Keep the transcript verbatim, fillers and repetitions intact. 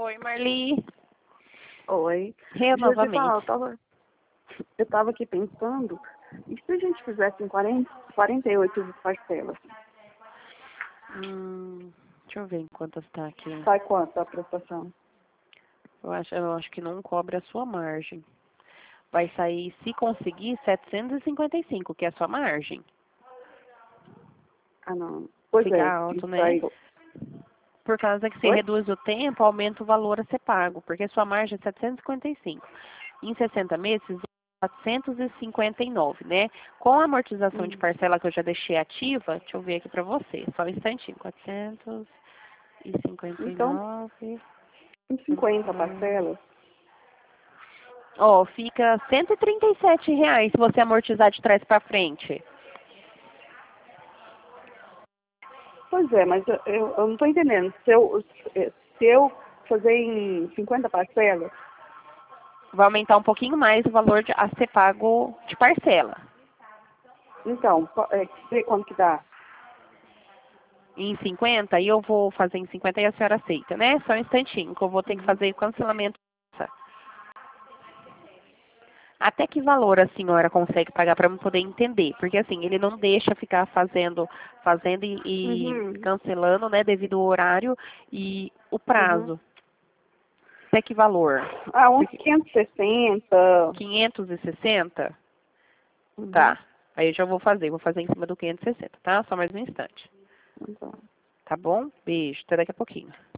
Oi, Marli. Oi. Eu novamente. Eu tava, eu tava aqui pensando, e se a gente fizesse em quarenta, quarenta e oito parcelas? Hum, deixa eu ver em quantas tá aqui. Sai quanto a prestação? Eu acho, eu acho que não cobre a sua margem. Vai sair, se conseguir, setecentos e cinquenta e cinco, que é a sua margem. Ah, não. Pois Fica é, alto, isso né? aí. Por causa que se Oi? reduz o tempo, aumenta o valor a ser pago, porque a sua margem é setecentos e cinquenta e cinco. Em sessenta meses, quatrocentos e cinquenta e nove, né? Com a amortização de Hum. parcela que eu já deixei ativa, deixa eu ver aqui pra você, só um instantinho, quatrocentos e cinquenta e Então, nove. em cinquenta parcelas? Ó, fica cento e trinta e sete reais se você amortizar de trás pra frente. Pois é, mas eu, eu, eu não estou entendendo. Se eu, se eu fazer em cinquenta parcelas, Vai aumentar um pouquinho mais o valor de, a ser pago de parcela. então, po- é, vê quanto que dá? Em cinquenta, e eu vou fazer em cinquenta e a senhora aceita, né? Só um instantinho, que eu vou ter que Uhum. fazer o cancelamento. Até que valor a senhora consegue pagar para eu poder entender? Porque assim, ele não deixa ficar fazendo, fazendo e, e Uhum. cancelando, né, devido ao horário e o Uhum. prazo. Até que valor? Ah, uns Porque quinhentos e sessenta. quinhentos e sessenta? Uhum. Tá. Aí eu já vou fazer, vou fazer em cima do quinhentos e sessenta, tá? Só mais um instante. Então. Tá bom? Beijo, até daqui a pouquinho.